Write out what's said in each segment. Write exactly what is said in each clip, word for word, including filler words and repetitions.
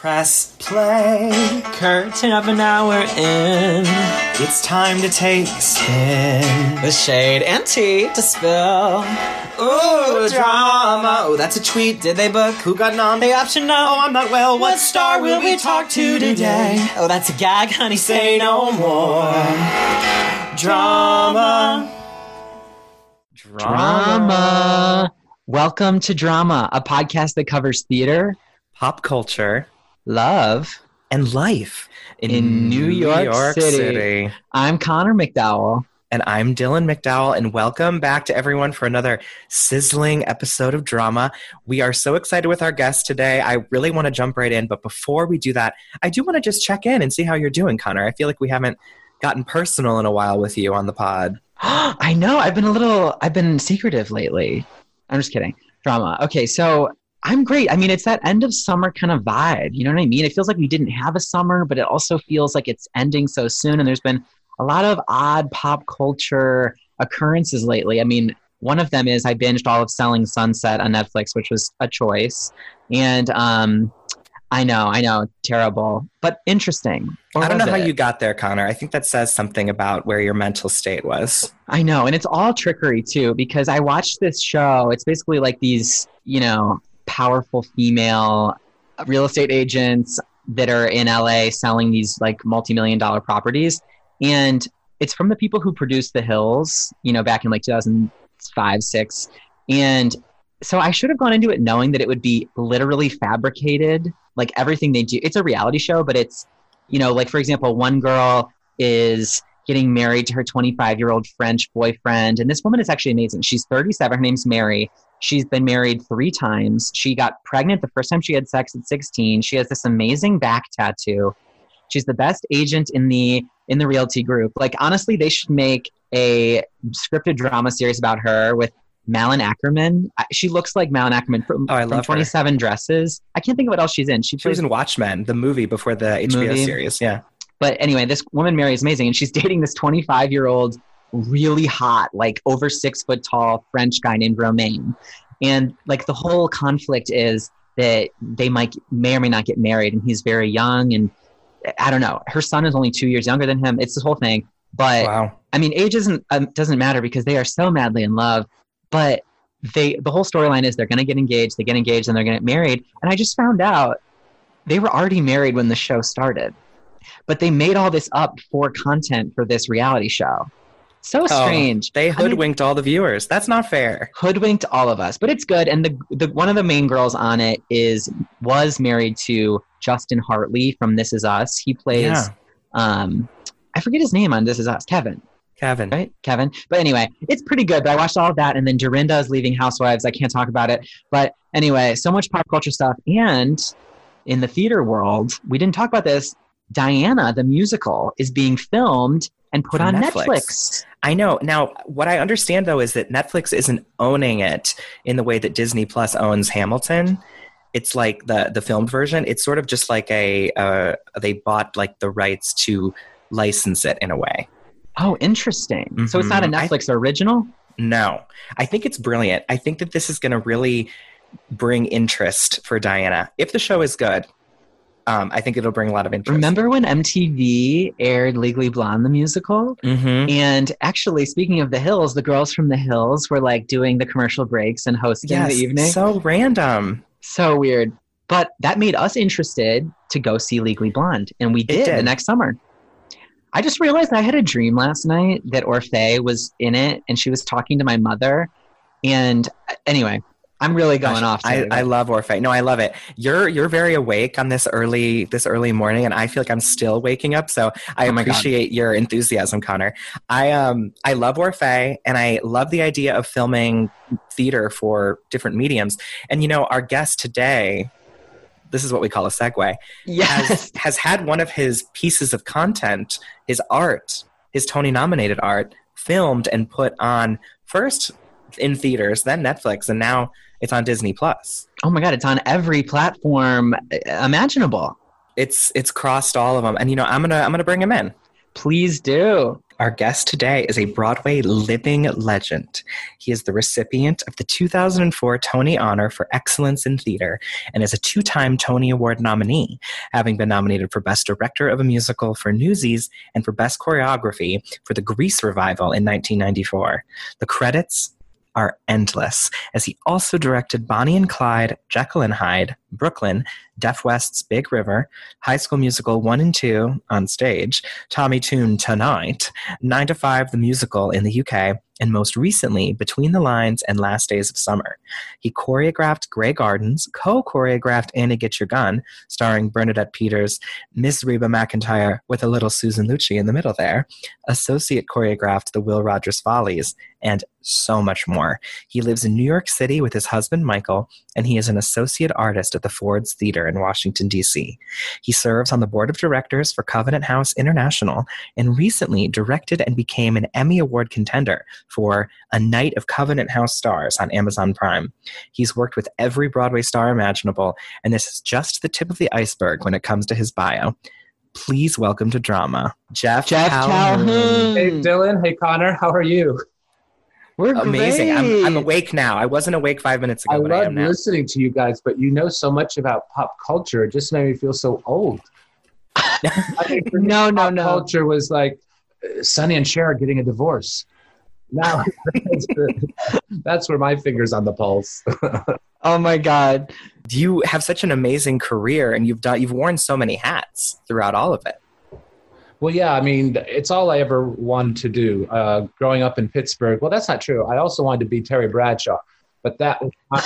Press play. Curtain of an hour in. It's time to take a spin. With shade and tea to spill. Ooh, drama. Oh, that's a tweet. Did they book? Who got nom? The option no. Oh, I'm not well. What star will we talk to today? Oh, that's a gag, honey. Say no more. Drama. Drama. Welcome to Drama, a podcast that covers theater, pop culture, love, and life in, in New, New York, York City. City. I'm Connor McDowell. And I'm Dylan McDowell, and welcome back to everyone for another sizzling episode of Drama. We are so excited with our guest today. I really want to jump right in, but before we do that, I do want to just check in and see how you're doing, Connor. I feel like we haven't gotten personal in a while with you on the pod. I know. I've been a little, I've been secretive lately. I'm just kidding. Drama. Okay, so I'm great. I mean, it's that end of summer kind of vibe. You know what I mean? It feels like we didn't have a summer, but it also feels like it's ending so soon. And there's been a lot of odd pop culture occurrences lately. I mean, one of them is I binged all of Selling Sunset on Netflix, which was a choice. And um, I know, I know, terrible, but interesting. Or I don't know how it? you got there, Connor. I think that says something about where your mental state was. I know. And it's all trickery too, because I watched this show. It's basically like these, you know, powerful female real estate agents that are in L A selling these like multi-million dollar properties. And it's from the people who produced The Hills, you know, back in like two thousand five, six. And so I should have gone into it knowing that it would be literally fabricated, like everything they do. It's a reality show, but it's, you know, like for example, one girl is getting married to her twenty-five-year-old French boyfriend. And this woman is actually amazing. She's thirty-seven. Her name's Mary. She's been married three times. She got pregnant the first time she had sex at sixteen. She has this amazing back tattoo. She's the best agent in the in the realty group. Like, honestly, they should make a scripted drama series about her with Malin Ackerman. She looks like Malin Ackerman from, oh, I love from twenty-seven her. Dresses. I can't think of what else she's in. She, she was in Watchmen, the movie before the H B O movie. series. Yeah. But anyway, this woman, Mary, is amazing. And she's dating this twenty-five-year-old, really hot, like over six foot tall French guy named Romain. And like the whole conflict is that they might may or may not get married. And he's very young. And I don't know. Her son is only two years younger than him. It's this whole thing. But wow. I mean, age isn't, um, doesn't matter because they are so madly in love. But they, the whole storyline is they're going to get engaged, they get engaged, and they're going to get married. And I just found out they were already married when the show started. But they made all this up for content for this reality show. So strange. Oh, they hoodwinked I mean, all the viewers. That's not fair. Hoodwinked all of us. But it's good. And the, the one of the main girls on it is was married to Justin Hartley from This Is Us. He plays, yeah. um, I forget his name on This Is Us. Kevin. Kevin. Right? Kevin. But anyway, it's pretty good. But I watched all of that. And then Dorinda is leaving Housewives. I can't talk about it. But anyway, so much pop culture stuff. And in the theater world, we didn't talk about this. Diana, the musical, is being filmed and put on Netflix. Netflix. I know. Now, what I understand, though, is that Netflix isn't owning it in the way that Disney Plus owns Hamilton. It's like the the filmed version. It's sort of just like a, uh, they bought like the rights to license it in a way. Oh, interesting. Mm-hmm. So it's not a Netflix th- original? No. I think it's brilliant. I think that this is going to really bring interest for Diana. If the show is good, Um, I think it'll bring a lot of interest. Remember when M T V aired Legally Blonde, the musical? Mm-hmm. And actually, speaking of The Hills, the girls from The Hills were like doing the commercial breaks and hosting yes, the evening. So random. So weird. But that made us interested to go see Legally Blonde. And we did, did. the next summer. I just realized I had a dream last night that Orfeh was in it and she was talking to my mother. And anyway, I'm really going Gosh, off. I, I love Orfeh. No, I love it. You're you're very awake on this early this early morning, and I feel like I'm still waking up. So I oh appreciate God. your enthusiasm, Connor. I um I love Orfeh, and I love the idea of filming theater for different mediums. And you know, our guest today, this is what we call a segue. Yes. has, has had one of his pieces of content, his art, his Tony-nominated art, filmed and put on first in theaters, then Netflix, and now it's on Disney Plus. Oh my God, it's on every platform imaginable. It's it's crossed all of them. And you know, I'm gonna I'm gonna bring him in. Please do. Our guest today is a Broadway living legend. He is the recipient of the two thousand four Tony Honor for Excellence in Theater and is a two-time Tony Award nominee, having been nominated for Best Director of a Musical for Newsies and for Best Choreography for the Grease revival in nineteen ninety-four. The credits are endless, as he also directed Bonnie and Clyde, Jekyll and Hyde, Brooklyn, Deaf West's Big River, High School Musical one and two on stage, Tommy Tune Tonight, nine to five the Musical in the U K, and most recently, Between the Lines and Last Days of Summer. He choreographed Grey Gardens, co-choreographed Annie Get Your Gun, starring Bernadette Peters, Miss Reba McEntire with a little Susan Lucci in the middle there, associate choreographed The Will Rogers Follies, and so much more. He lives in New York City with his husband Michael, and he is an associate artist at the Ford's Theater in Washington, D C. He serves on the board of directors for Covenant House International and recently directed and became an Emmy Award contender for A Night of Covenant House Stars on Amazon Prime. He's worked with every Broadway star imaginable, and this is just the tip of the iceberg when it comes to his bio. Please welcome to Drama, Jeff, Jeff Calhoun. Calhoun. Hey, Dylan. Hey, Connor. How are you? We're amazing. Great. I'm, I'm awake now. I wasn't awake five minutes ago. I but love I am now. listening to you guys, but you know so much about pop culture. It just made me feel so old. I think for me, no, no, pop no. culture was like uh, Sonny and Cher getting a divorce. Now that's, that's where my finger's on the pulse. Oh my God. You have such an amazing career, and you've done you've worn so many hats throughout all of it. Well, yeah, I mean, it's all I ever wanted to do. Uh, growing up in Pittsburgh, well, that's not true. I also wanted to be Terry Bradshaw, but that was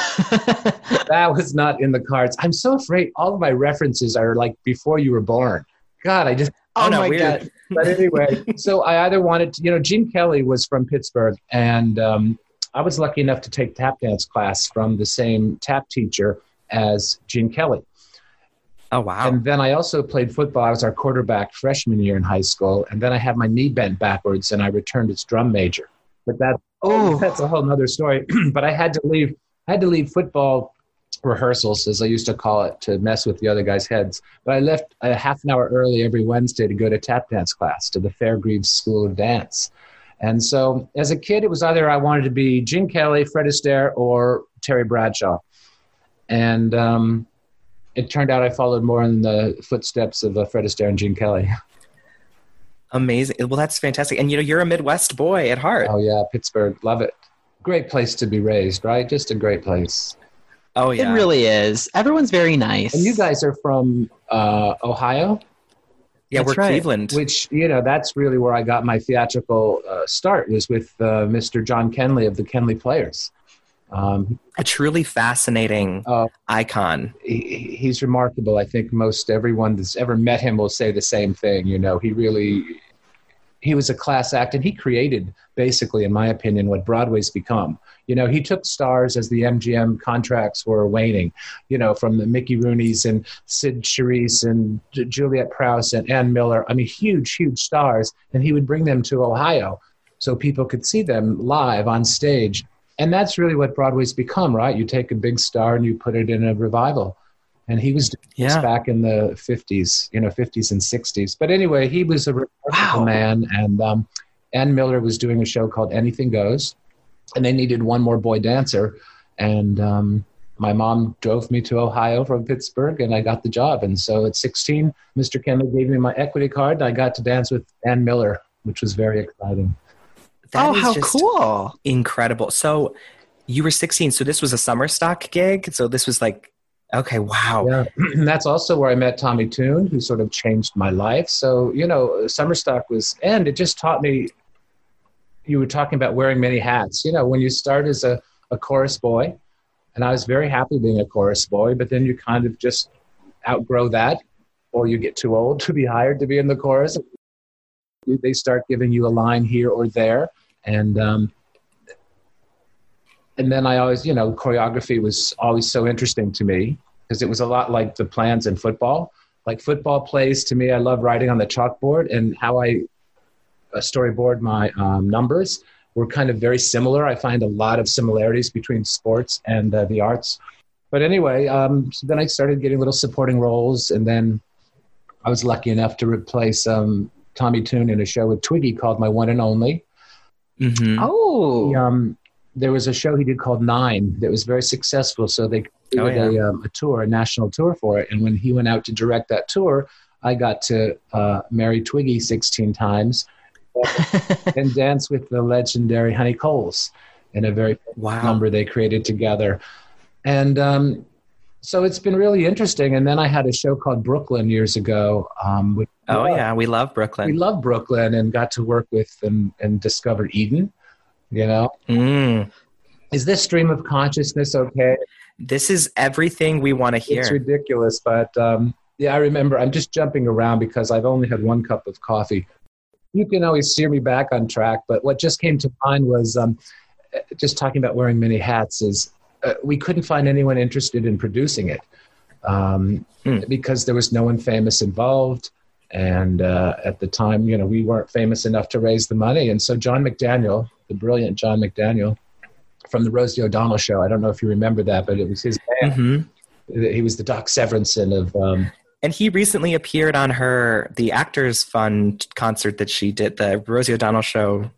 not, that was not in the cards. I'm so afraid all of my references are like before you were born. God, I just Oh, oh no, my weird. God. But anyway, so I either wanted to, you know, Gene Kelly was from Pittsburgh, and um, I was lucky enough to take tap dance class from the same tap teacher as Gene Kelly. Oh, wow. And then I also played football. I was our quarterback freshman year in high school. And then I had my knee bent backwards and I returned as drum major. But that, oh, that's a whole nother story. But I had to leave, I had to leave football rehearsals, as I used to call it, to mess with the other guys' heads. But I left a half an hour early every Wednesday to go to tap dance class to the Fairgreaves School of Dance. And so as a kid, it was either I wanted to be Gene Kelly, Fred Astaire, or Terry Bradshaw. And, um, it turned out I followed more in the footsteps of uh, Fred Astaire and Gene Kelly. Amazing. Well, that's fantastic. And, you know, you're a Midwest boy at heart. Oh, yeah, Pittsburgh. Love it. Great place to be raised, right? Just a great place. Oh, yeah. It really is. Everyone's very nice. And you guys are from uh, Ohio? Yeah, That's we're right. Cleveland. Which, you know, that's really where I got my theatrical uh, start, was with uh, Mister John Kenley of the Kenley Players. Um, a truly fascinating uh, icon. He, he's remarkable. I think most everyone that's ever met him will say the same thing. You know, he really, he was a class act, and he created, basically, in my opinion, what Broadway's become. You know, he took stars as the M G M contracts were waning, you know, from the Mickey Rooney's and Sid Charisse and J- Juliette Prowse and Ann Miller. I mean, huge, huge stars. And he would bring them to Ohio so people could see them live on stage. And that's really what Broadway's become, right? You take a big star and you put it in a revival. And he was doing Yeah. this back in the fifties, you know, fifties and sixties. But anyway, he was a remarkable Wow. man. And um, Ann Miller was doing a show called Anything Goes. And they needed one more boy dancer. And um, my mom drove me to Ohio from Pittsburgh, and I got the job. And so at sixteen, Mister Kenley gave me my equity card, and I got to dance with Ann Miller, which was very exciting. That oh, is how just cool. incredible. So you were sixteen, so this was a summer stock gig? So this was like, okay, wow. Yeah, and that's also where I met Tommy Tune, who sort of changed my life. So, you know, summer stock was, and it just taught me, you were talking about wearing many hats. You know, when you start as a, a chorus boy, and I was very happy being a chorus boy, but then you kind of just outgrow that, or you get too old to be hired to be in the chorus. They start giving you a line here or there. And um, and then I always, you know, choreography was always so interesting to me because it was a lot like the plans in football. Like football plays, to me, I love writing on the chalkboard, and how I uh, storyboard my um, numbers were kind of very similar. I find a lot of similarities between sports and uh, the arts. But anyway, um, so then I started getting little supporting roles, and then I was lucky enough to replace um, Tommy Tune in a show with Twiggy called My One and Only. Mm-hmm. Oh. He, um, there was a show he did called Nine that was very successful. So they did oh, yeah. a, um, a tour, a national tour for it. And when he went out to direct that tour, I got to uh, marry Twiggy sixteen times and dance with the legendary Honey Coles in a very wow. number they created together. And um, so it's been really interesting. And then I had a show called Brooklyn years ago. Um, with, oh, uh, yeah. We love Brooklyn. We love Brooklyn and got to work with and, and discover Eden, you know? Mm. Is this stream of consciousness okay? This is everything we want to hear. It's ridiculous. But um, yeah, I remember I'm just jumping around because I've only had one cup of coffee. You can always steer me back on track. But what just came to mind was um, just talking about wearing many hats is uh, we couldn't find anyone interested in producing it um, mm. because there was no one famous involved. And uh, at the time, you know, we weren't famous enough to raise the money. And so John McDaniel, the brilliant John McDaniel from the Rosie O'Donnell show, I don't know if you remember that, but it was his band. Mm-hmm. He was the Doc Severinsen of... Um, and he recently appeared on her, the Actors Fund concert that she did, the Rosie O'Donnell show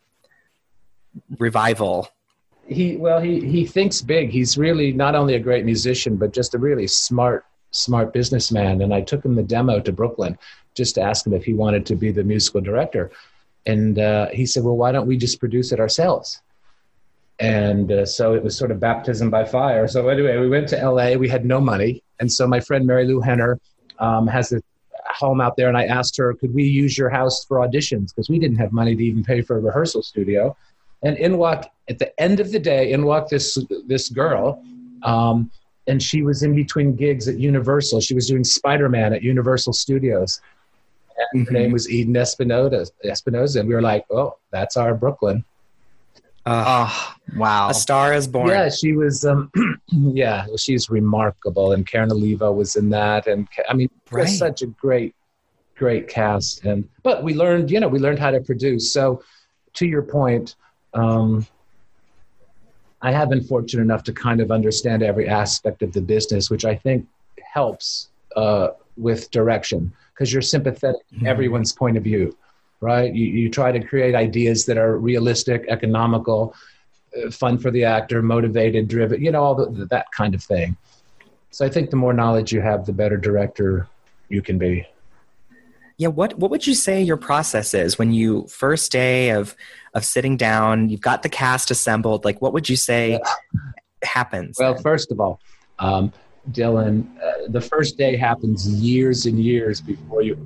revival. He Well, he, he thinks big. He's really not only a great musician, but just a really smart, smart businessman. And I took him the demo to Brooklyn just to ask him if he wanted to be the musical director. And uh, he said, well, why don't we just produce it ourselves? And uh, so it was sort of baptism by fire. So anyway, we went to L A. We had no money. And so my friend Mary Lou Henner um, has a home out there. And I asked her, could we use your house for auditions? Because we didn't have money to even pay for a rehearsal studio. And in walked, at the end of the day, in walked this, this girl. Um, and she was in between gigs at Universal. She was doing Spider-Man at Universal Studios. And mm-hmm. her name was Eden Espinosa. Espinosa. And we were like, oh, that's our Brooklyn. Uh, oh, wow. A Star is Born. Yeah, she was, um, yeah, she's remarkable. And Karen Olivo was in that. And I mean, right. It was such a great, great cast. And, but we learned, you know, we learned how to produce. So to your point, um, I have been fortunate enough to kind of understand every aspect of the business, which I think helps uh, with direction because you're sympathetic to mm-hmm. everyone's point of view. Right? You, you try to create ideas that are realistic, economical, uh, fun for the actor, motivated, driven, you know, all the, that kind of thing. So I think the more knowledge you have, the better director you can be. Yeah. What, what would you say your process is when you first day of, of sitting down, you've got the cast assembled, like what would you say yeah. happens? Well, then? First of all, um, Dylan, uh, the first day happens years and years before you...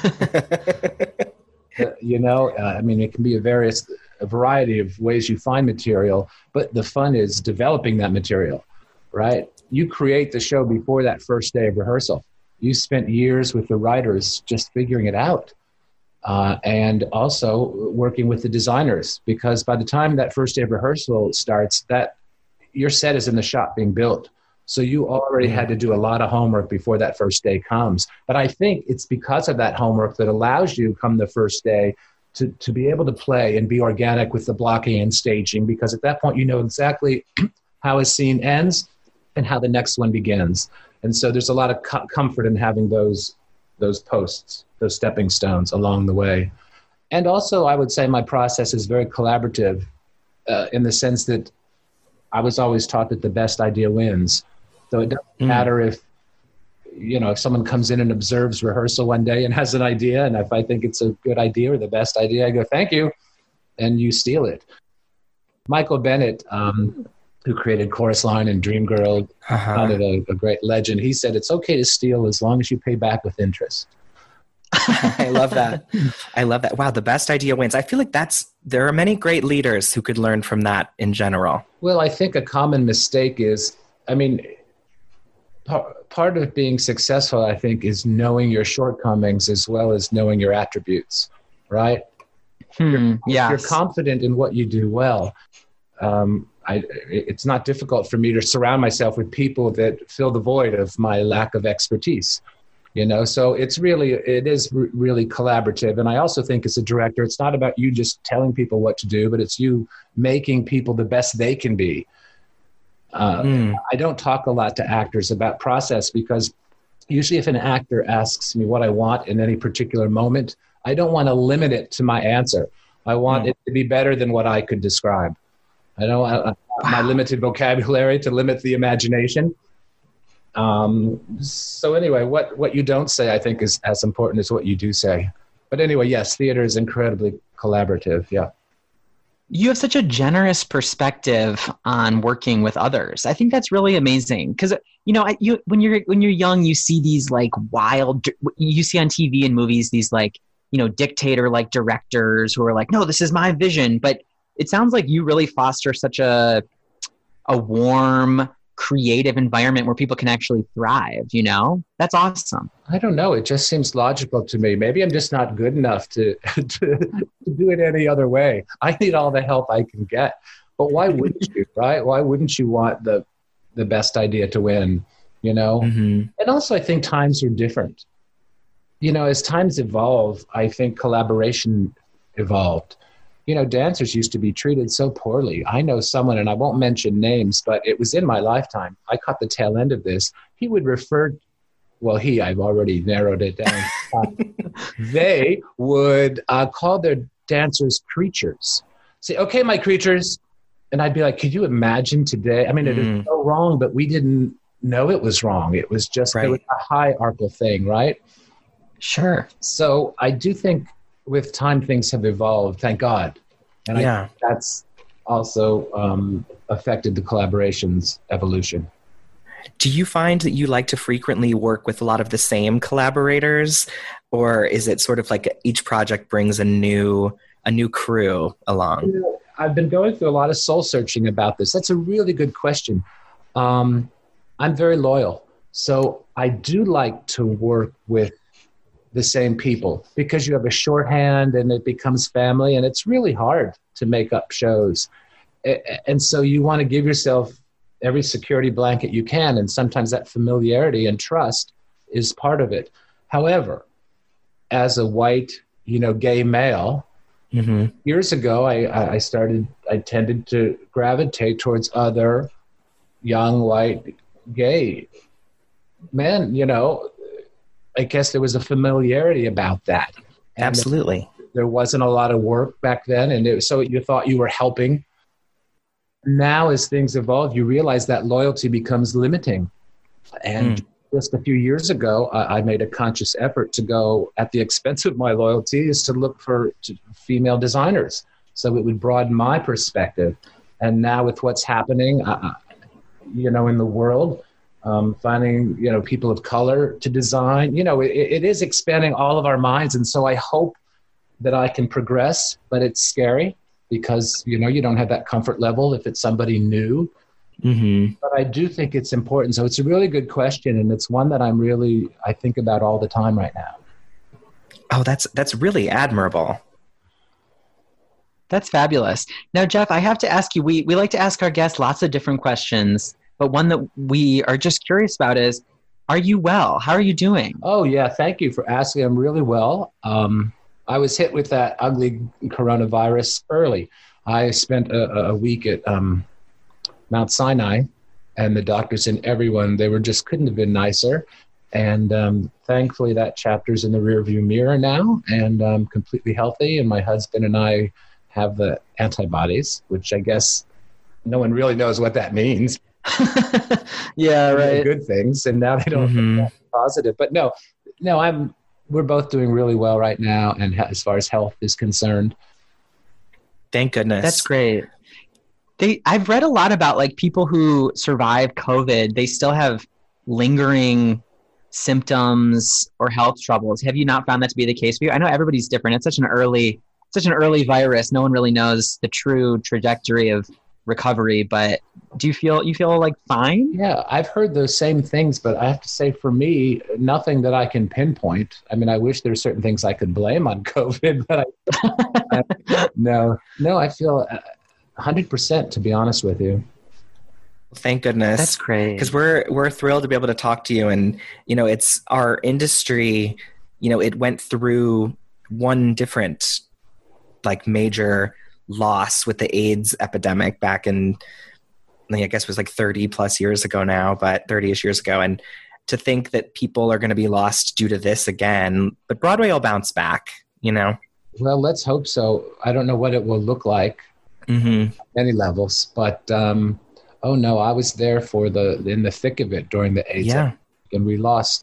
You know, uh, I mean, it can be a various, a variety of ways you find material, but the fun is developing that material, right? You create the show before that first day of rehearsal. You spent years with the writers just figuring it out. Uh, and also working with the designers, because by the time that first day of rehearsal starts, that your set is in the shop being built. So you already had to do a lot of homework before that first day comes. But I think it's because of that homework that allows you come the first day to, to be able to play and be organic with the blocking and staging, because at that point you know exactly how a scene ends and how the next one begins. And so there's a lot of co- comfort in having those, those posts, those stepping stones along the way. And also I would say my process is very collaborative uh, in the sense that I was always taught that the best idea wins. So it doesn't mm. matter if, you know, if someone comes in and observes rehearsal one day and has an idea, and if I think it's a good idea or the best idea, I go, thank you, and you steal it. Michael Bennett, um, who created Chorus Line and Dreamgirl, uh-huh. kind of a, a great legend, he said, it's okay to steal as long as you pay back with interest. I love that. I love that. Wow, the best idea wins. I feel like that's, there are many great leaders who could learn from that in general. Well, I think a common mistake is, I mean, part of being successful, I think, is knowing your shortcomings as well as knowing your attributes, right? Hmm, yes. You're confident in what you do well. Um, I, it's not difficult for me to surround myself with people that fill the void of my lack of expertise, you know? So it's really, it is r- really collaborative. And I also think as a director, it's not about you just telling people what to do, but it's you making people the best they can be. Uh, mm. I don't talk a lot to actors about process because usually if an actor asks me what I want in any particular moment, I don't want to limit it to my answer. I want mm. it to be better than what I could describe. I don't want uh, wow. my limited vocabulary to limit the imagination. Um, so anyway, what, what you don't say, I think, is as important as what you do say. But anyway, yes, theater is incredibly collaborative. Yeah. You have such a generous perspective on working with others. I think that's really amazing because, you know, you when you're when you're young, you see these like wild, you see on T V and movies these like, you know, dictator like directors who are like, no, this is my vision. But it sounds like you really foster such a a warm, creative environment where people can actually thrive. You know, that's awesome. I don't know. It just seems logical to me. Maybe I'm just not good enough to, to, to do it any other way. I need all the help I can get. But why wouldn't you, right? Why wouldn't you want the the best idea to win, you know? Mm-hmm. And also, I think times are different. You know, as times evolve, I think collaboration evolved. You know, dancers used to be treated so poorly. I know someone, and I won't mention names, but it was in my lifetime. I caught the tail end of this. He would refer Well, he, I've already narrowed it down. Uh, they would uh, call their dancers creatures. Say, okay, my creatures. And I'd be like, could you imagine today? I mean, mm. it is so wrong, but we didn't know it was wrong. It was just right. It was a hierarchical thing, right? Sure. So I do think with time things have evolved, thank God. And yeah. I think that's also um, affected the collaboration's evolution. Do you find that you like to frequently work with a lot of the same collaborators, or is it sort of like each project brings a new a new crew along? You know, I've been going through a lot of soul searching about this. That's a really good question. Um, I'm very loyal. So I do like to work with the same people because you have a shorthand and it becomes family, and it's really hard to make up shows. And so you want to give yourself every security blanket you can, and sometimes that familiarity and trust is part of it. However, as a white, you know, gay male, mm-hmm. years ago, I, I started, I tended to gravitate towards other young, white, gay men, you know. I guess there was a familiarity about that. And absolutely. There wasn't a lot of work back then, and it, so you thought you were helping. Now, as things evolve, you realize that loyalty becomes limiting. And mm. just a few years ago, uh, I made a conscious effort to go at the expense of my loyalty is to look for to female designers. So it would broaden my perspective. And now with what's happening, uh, you know, in the world, um, finding, you know, people of color to design, you know, it, it is expanding all of our minds. And so I hope that I can progress, but it's scary. Because, you know, you don't have that comfort level if it's somebody new. Mm-hmm. But I do think it's important. So it's a really good question. And it's one that I'm really, I think about all the time right now. Oh, that's that's really admirable. That's fabulous. Now, Jeff, I have to ask you, we, we like to ask our guests lots of different questions. But one that we are just curious about is, are you well? How are you doing? Oh, yeah. Thank you for asking. I'm really well. Um I was hit with that ugly coronavirus early. I spent a, a week at um, Mount Sinai, and the doctors and everyone, they were just couldn't have been nicer. And um, thankfully that chapter's in the rearview mirror now, and I'm completely healthy. And my husband and I have the antibodies, which I guess no one really knows what that means. Yeah, right. Good things, and now they don't mm-hmm. think that's positive. But no, no, I'm. We're both doing really well right now, and as far as health is concerned. Thank goodness. That's great. They, I've read a lot about like people who survive COVID. They still have lingering symptoms or health troubles. Have you not found that to be the case for you? I know everybody's different. It's such an early, such an early virus. No one really knows the true trajectory of recovery, but do you feel you feel like fine? Yeah, I've heard those same things, but I have to say for me, nothing that I can pinpoint. I mean, I wish there's certain things I could blame on COVID, but I, I no, no, I feel one hundred percent to be honest with you. Thank goodness. That's great. Because we're we're thrilled to be able to talk to you, and you know, it's our industry. You know, it went through one different, like, major loss with the AIDS epidemic back in, I guess it was like thirty plus years ago now, but thirty-ish years ago. And to think that people are going to be lost due to this again, but Broadway will bounce back. you know? Well, let's hope so. I don't know what it will look like, mm-hmm. any levels, but um, oh no, I was there for the in the thick of it during the AIDS, yeah, and we lost.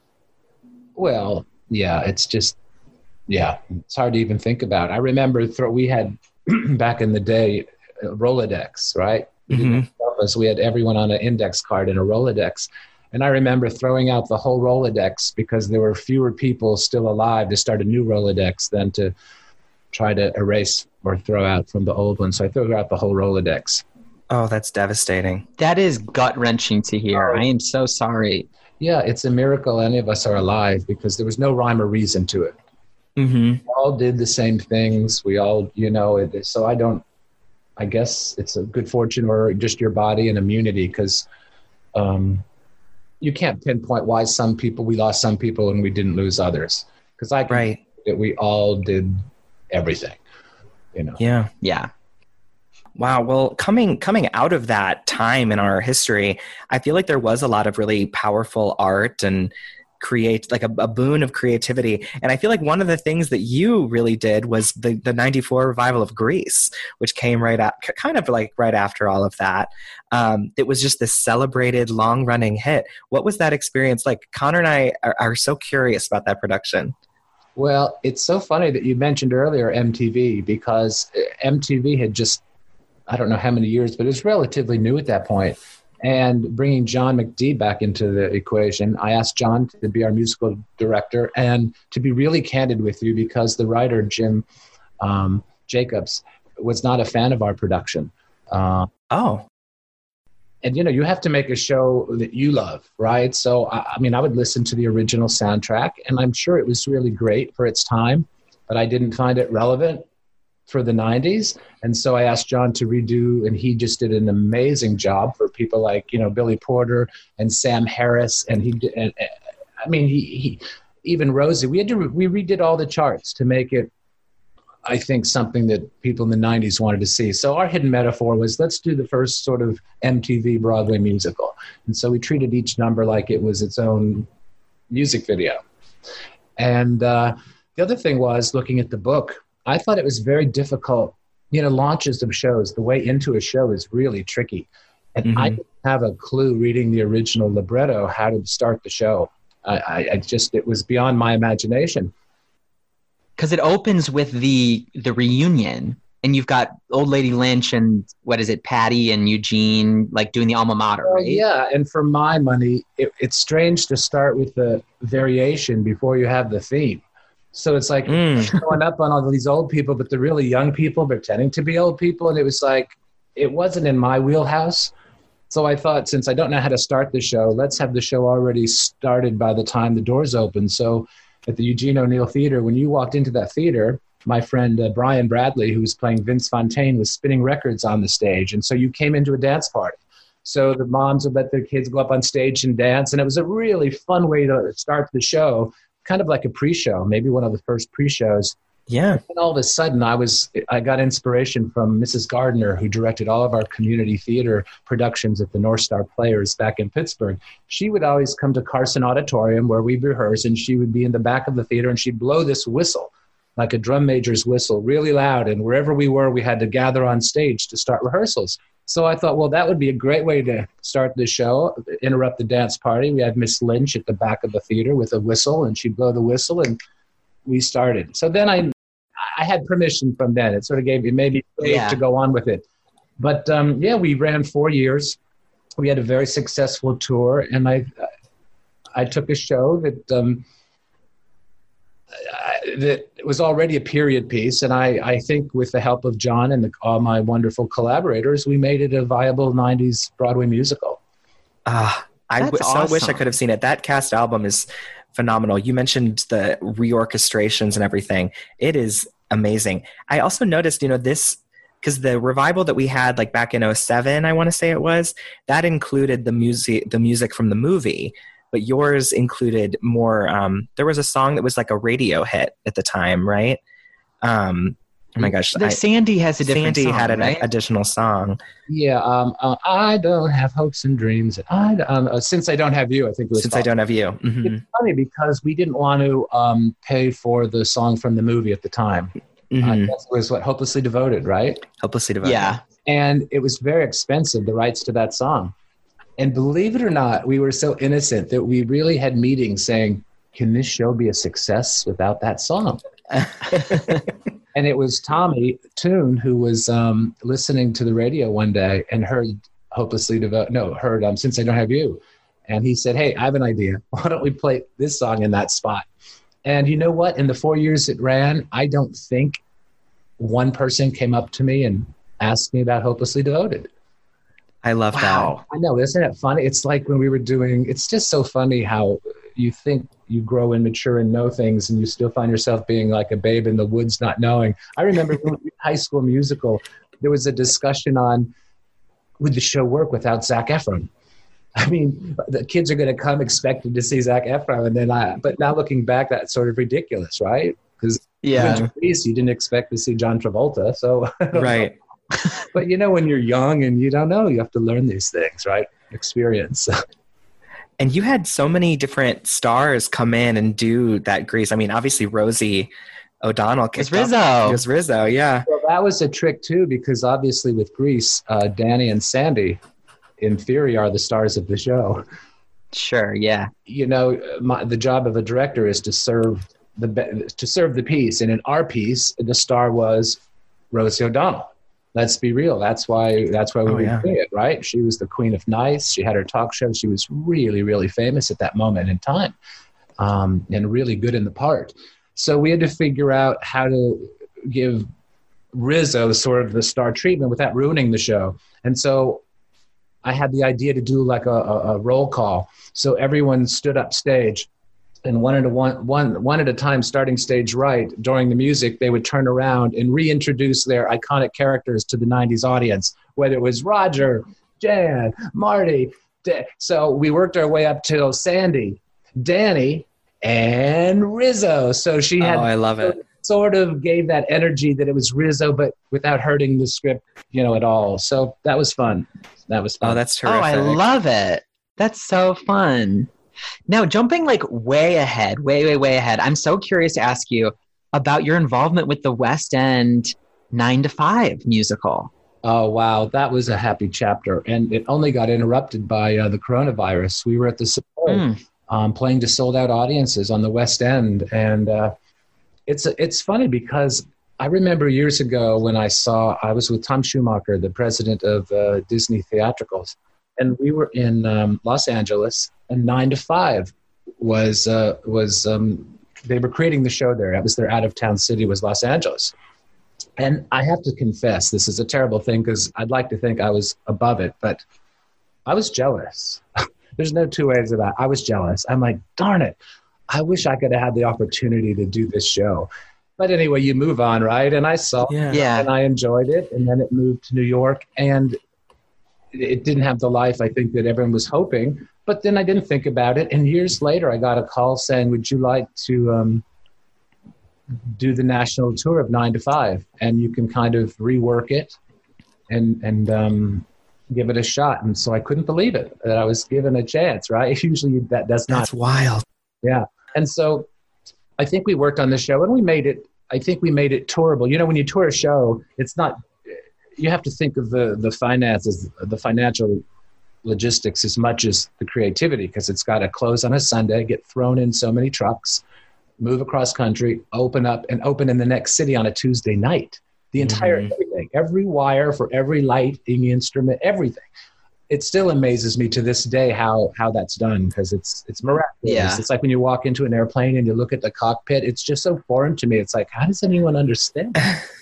Well, yeah, it's just, yeah, it's hard to even think about. I remember th- we had back in the day a Rolodex, right? Mm-hmm. We had everyone on an index card in a Rolodex. And I remember throwing out the whole Rolodex because there were fewer people still alive to start a new Rolodex than to try to erase or throw out from the old one. So I threw out the whole Rolodex. Oh, that's devastating. That is gut-wrenching to hear. Oh. I am so sorry. Yeah, it's a miracle any of us are alive because there was no rhyme or reason to it. Mm-hmm. We all did the same things. We all, you know, it, so I don't, I guess it's a good fortune or just your body and immunity because um, you can't pinpoint why some people, we lost some people and we didn't lose others. Because I can right. that we all did everything, you know. Yeah. Yeah. Wow. Well, coming coming out of that time in our history, I feel like there was a lot of really powerful art and create like a, a boon of creativity. And I feel like one of the things that you really did was the, the ninety-four revival of Grease, which came right at kind of like right after all of that. Um, it was just this celebrated long running hit. What was that experience like? Connor and I are, are so curious about that production. Well, it's so funny that you mentioned earlier M T V because M T V had just, I don't know how many years, but it was relatively new at that point. And bringing John McDee back into the equation, I asked John to be our musical director and to be really candid with you because the writer, Jim um, Jacobs, was not a fan of our production. Uh, oh. And, you know, you have to make a show that you love, right? So, I, I mean, I would listen to the original soundtrack, and I'm sure it was really great for its time, but I didn't find it relevant for the nineties. And so I asked John to redo, and he just did an amazing job for people like, you know, Billy Porter and Sam Harris. And he did, and, I mean, he, he, even Rosie, we had to, we redid all the charts to make it, I think, something that people in the nineties wanted to see. So our hidden metaphor was, let's do the first sort of M T V Broadway musical. And so we treated each number like it was its own music video. And uh, the other thing was, looking at the book, I thought it was very difficult. You know, launches of shows, the way into a show is really tricky. And mm-hmm. I didn't have a clue reading the original libretto how to start the show. I, I, I just, it was beyond my imagination. Because it opens with the the reunion, and you've got Old Lady Lynch and, what is it, Patty and Eugene, like doing the alma mater, well, right? Yeah, and for my money, it, it's strange to start with the variation before you have the theme. So it's like mm. going up on all these old people, but they're really young people pretending to be old people. And it was like, it wasn't in my wheelhouse. So I thought, since I don't know how to start the show, let's have the show already started by the time the doors open. So at the Eugene O'Neill Theater, when you walked into that theater, my friend uh, Brian Bradley, who was playing Vince Fontaine, was spinning records on the stage. And so you came into a dance party. So the moms would let their kids go up on stage and dance. And it was a really fun way to start the show. Kind of like a pre-show, maybe one of the first pre-shows. Yeah. And all of a sudden, I was I got inspiration from Missus Gardner, who directed all of our community theater productions at the North Star Players back in Pittsburgh. She would always come to Carson Auditorium where we'd rehearse, and she would be in the back of the theater, and she'd blow this whistle, like a drum major's whistle, really loud. And wherever we were, we had to gather on stage to start rehearsals. So I thought, well, that would be a great way to start the show, interrupt the dance party. We had Miss Lynch at the back of the theater with a whistle, and she'd blow the whistle, and we started. So then I I had permission from then. It sort of gave me maybe yeah. to go on with it. But, um, yeah, we ran four years. We had a very successful tour, and I I took a show that um, – that was already a period piece, and I, I think with the help of John and the, all my wonderful collaborators, we made it a viable nineties Broadway musical. Ah, uh, I w- awesome. so wish I could have seen it. That cast album is phenomenal. You mentioned the reorchestrations and everything. It is amazing. I also noticed, you know, this, because the revival that we had like back in oh seven, I want to say it was, that included the music, the music from the movie. But yours included more, um, there was a song that was like a radio hit at the time, right? Um, Oh my gosh. The I, Sandy has a different Sandy song, had an right? additional song. Yeah, um, uh, I don't have hopes and dreams. I um, uh, since I don't have you, I think it was. Since called. I don't have you. Mm-hmm. It's funny because we didn't want to um, pay for the song from the movie at the time. Mm-hmm. Uh, that was what Hopelessly Devoted, right? Hopelessly Devoted. Yeah. And it was very expensive, the rights to that song. And believe it or not, we were so innocent that we really had meetings saying, can this show be a success without that song? And it was Tommy Toon who was um, listening to the radio one day and heard Hopelessly Devoted, no, heard um, Since I Don't Have You. And he said, hey, I have an idea. Why don't we play this song in that spot? And you know what? In the four years it ran, I don't think one person came up to me and asked me about Hopelessly Devoted. I love Wow. I know, isn't it funny? It's like when we were doing, it's just so funny how you think you grow and mature and know things and you still find yourself being like a babe in the woods not knowing. I remember in High School Musical, there was a discussion on, would the show work without Zac Efron? I mean, the kids are going to come expecting to see Zac Efron, and then I, but now looking back, that's sort of ridiculous, right? Because Yeah. you didn't expect to see John Travolta, so Right. But you know, when you're young and you don't know, you have to learn these things, right? Experience. And you had so many different stars come in and do that Grease. I mean, obviously Rosie O'Donnell. It was kicked off- Rizzo. It was Rizzo, yeah. Well, that was a trick too, because obviously with Grease, uh, Danny and Sandy, in theory, are the stars of the show. Sure, yeah. You know, my, the job of a director is to serve the be- to serve the piece, and in our piece, the star was Rosie O'Donnell. Let's be real. That's why. That's why we Oh, were yeah. doing it, right? She was the queen of nice. She had her talk show. She was really, really famous at that moment in time, um, and really good in the part. So we had to figure out how to give Rizzo sort of the star treatment without ruining the show. And so I had the idea to do like a, a, a roll call. So everyone stood up stage, and one at a one, one, one at a time, starting stage right. During the music, they would turn around and reintroduce their iconic characters to the nineties audience, whether it was Roger, Jan, Marty. Da- so we worked our way up to Sandy, Danny, and Rizzo. So she had Oh, I love it. sort of gave that energy that it was Rizzo, but without hurting the script, you know, at all. So that was fun. That was fun. Oh, that's terrific. Oh, I love it. That's so fun. Now, jumping like way ahead, way, way, way ahead, I'm so curious to ask you about your involvement with the West End nine to five musical. Oh, wow. That was a happy chapter. And it only got interrupted by uh, the coronavirus. We were at the Savoy, Mm. um, playing to sold out audiences on the West End. And uh, it's, it's funny because I remember years ago when I saw, I was with Tom Schumacher, the president of uh, Disney Theatricals, and we were in um, Los Angeles, and nine to five was, uh, was um, they were creating the show there. That was their out-of-town city, was Los Angeles. And I have to confess, this is a terrible thing because I'd like to think I was above it, but I was jealous. There's no two ways about it. I was jealous. I'm like, darn it. I wish I could have had the opportunity to do this show. But anyway, you move on, right? And I saw Yeah. it, Yeah. and I enjoyed it. And then it moved to New York, and it didn't have the life I think that everyone was hoping. But then I didn't think about it. And years later, I got a call saying, would you like to um, do the national tour of nine to five? And you can kind of rework it and, and um, give it a shot. And so I couldn't believe it, that I was given a chance, right? Usually that does not. That's wild. Yeah. And so I think we worked on the show and we made it, I think we made it tourable. You know, when you tour a show, it's not, you have to think of the, the finances, the financial logistics as much as the creativity, because it's got to close on a Sunday, get thrown in so many trucks, move across country, open up and open in the next city on a Tuesday night. The entire Mhm. everything, every wire for every lighting instrument, everything. It still amazes me to this day how how that's done, because it's it's miraculous. Yeah. It's like when you walk into an airplane and you look at the cockpit, it's just so foreign to me. It's like, how does anyone understand?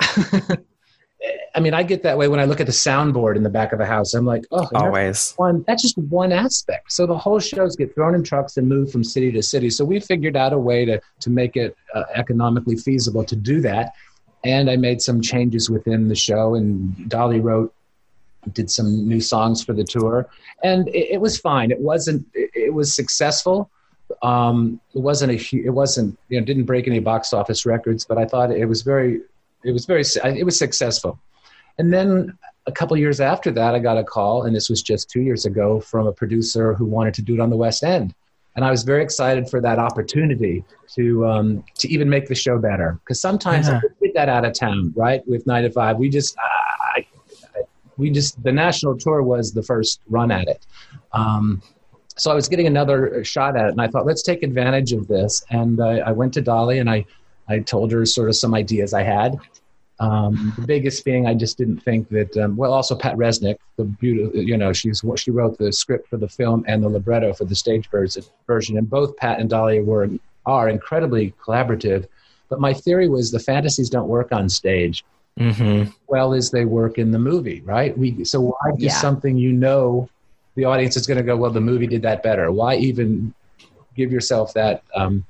I mean, I get that way when I look at the soundboard in the back of a house. I'm like, oh, and that's Always. one, that's just one aspect. So the whole shows get thrown in trucks and moved from city to city. So we figured out a way to to make it uh, economically feasible to do that. And I made some changes within the show, and Dolly wrote, did some new songs for the tour, and it, it was fine. It wasn't, it, it was successful. Um, it wasn't a, hu- it wasn't, you know, didn't break any box office records, but I thought it was very it was very, it was successful. And then a couple years after that, I got a call, and this was just two years ago, from a producer who wanted to do it on the West End. And I was very excited for that opportunity to um, to even make the show better. Because sometimes yeah. I did that out of town, right? With nine to five, we just, I, I, we just, the national tour was the first run at it. Um, so I was getting another shot at it, and I thought, let's take advantage of this. And uh, I went to Dolly, and I, I told her sort of some ideas I had. Um, the biggest being, I just didn't think that, um, well, also Pat Resnick, the beautiful, you know, she's she wrote the script for the film and the libretto for the stage version. And both Pat and Dolly were, are incredibly collaborative. But my theory was the fantasies don't work on stage mm-hmm. well as they work in the movie, right? We So why do yeah. something you know the audience is going to go, well, the movie did that better. Why even give yourself that um,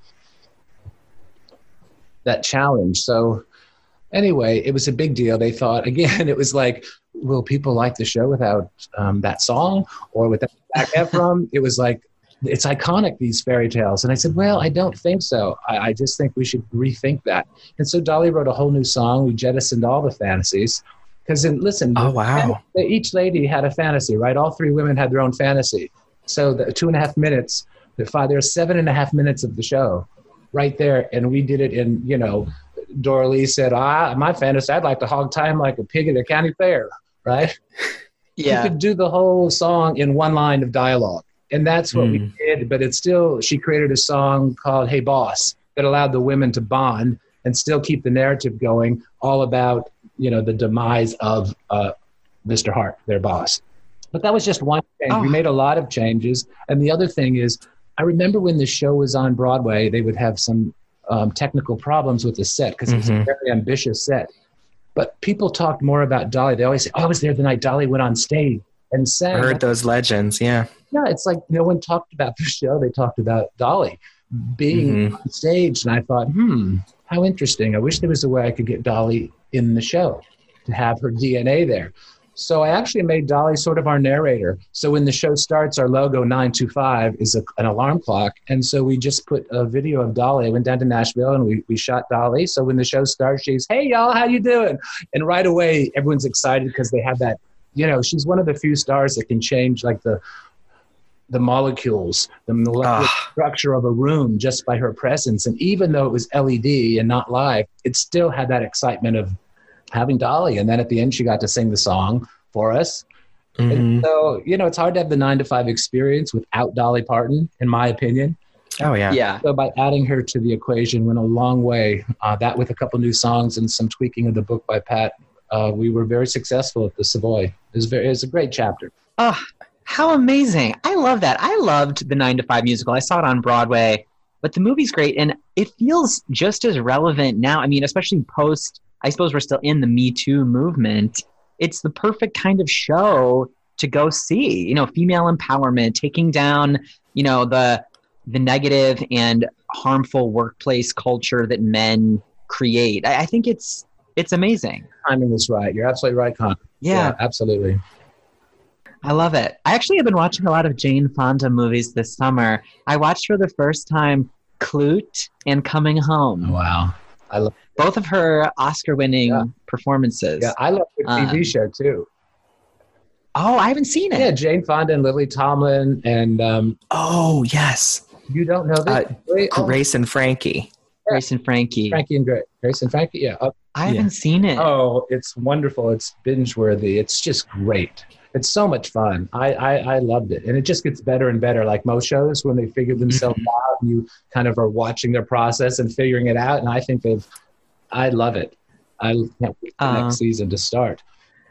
that challenge? So anyway, it was a big deal. They thought, again, it was like, will people like the show without um, that song or without Zac Efron? It was like, it's iconic, these fairy tales. And I said, well, I don't think so. I, I just think we should rethink that. And so Dolly wrote a whole new song. We jettisoned all the fantasies. Because, listen, oh, wow. each lady had a fantasy, right? All three women had their own fantasy. So the two and a half minutes, the five, there's seven and a half minutes of the show right there. And we did it in, you know, Dora Lee said, ah, my fantasy, I'd like to hog time like a pig at a county fair, right? Yeah. You could do the whole song in one line of dialogue. And that's what mm. we did. But it's still, she created a song called Hey Boss that allowed the women to bond and still keep the narrative going, all about, you know, the demise of uh, Mister Hart, their boss. But that was just one change. Oh. We made a lot of changes. And the other thing is, I remember when the show was on Broadway, they would have some Um, technical problems with the set because mm-hmm. it was a very ambitious set. But people talked more about Dolly. They always say, oh, I was there the night Dolly went on stage and sang. I heard those legends, yeah. Yeah, it's like no one talked about the show. They talked about Dolly being mm-hmm. on stage. And I thought, hmm, how interesting. I wish there was a way I could get Dolly in the show to have her D N A there. So I actually made Dolly sort of our narrator. So when the show starts, our logo nine two five is a, an alarm clock. And so we just put a video of Dolly. I went down to Nashville and we, we shot Dolly. So when the show starts, she's, hey, y'all, how you doing? And right away, everyone's excited because they have that, you know, she's one of the few stars that can change like the the molecules, the molecular ah. structure of a room just by her presence. And even though it was L E D and not live, it still had that excitement of having Dolly. And then at the end, she got to sing the song for us. Mm-hmm. And so, you know, it's hard to have the nine to five experience without Dolly Parton, in my opinion. Oh, yeah. Yeah. So by adding her to the equation went a long way. Uh, that with a couple new songs and some tweaking of the book by Pat, uh, we were very successful at the Savoy. It was, very, it was a great chapter. Oh, how amazing. I love that. I loved the nine to five musical. I saw it on Broadway, but the movie's great. And it feels just as relevant now. I mean, especially post, I suppose we're still in the Me Too movement. It's the perfect kind of show to go see, you know, female empowerment, taking down, you know, the the negative and harmful workplace culture that men create. I, I think it's it's amazing. Timing is right. You're absolutely right, Con. Yeah. yeah, absolutely. I love it. I actually have been watching a lot of Jane Fonda movies this summer. I watched for the first time Klute and Coming Home. Oh, wow. I love both of her Oscar-winning yeah. performances. Yeah, I love the T V um, show too. Oh, I haven't seen it. Yeah, Jane Fonda and Lily Tomlin and um, oh yes, you don't know this? Uh, Grace and Frankie. Yeah. Grace and Frankie. Frankie and Grace. Grace and Frankie. Yeah, uh, I haven't yeah. seen it. Oh, it's wonderful. It's binge worthy. It's just great. It's so much fun. I, I, I loved it. And it just gets better and better. Like most shows, when they figure themselves mm-hmm. out, and you kind of are watching their process and figuring it out. And I think they've, I love it. I can't wait for the uh, next season to start.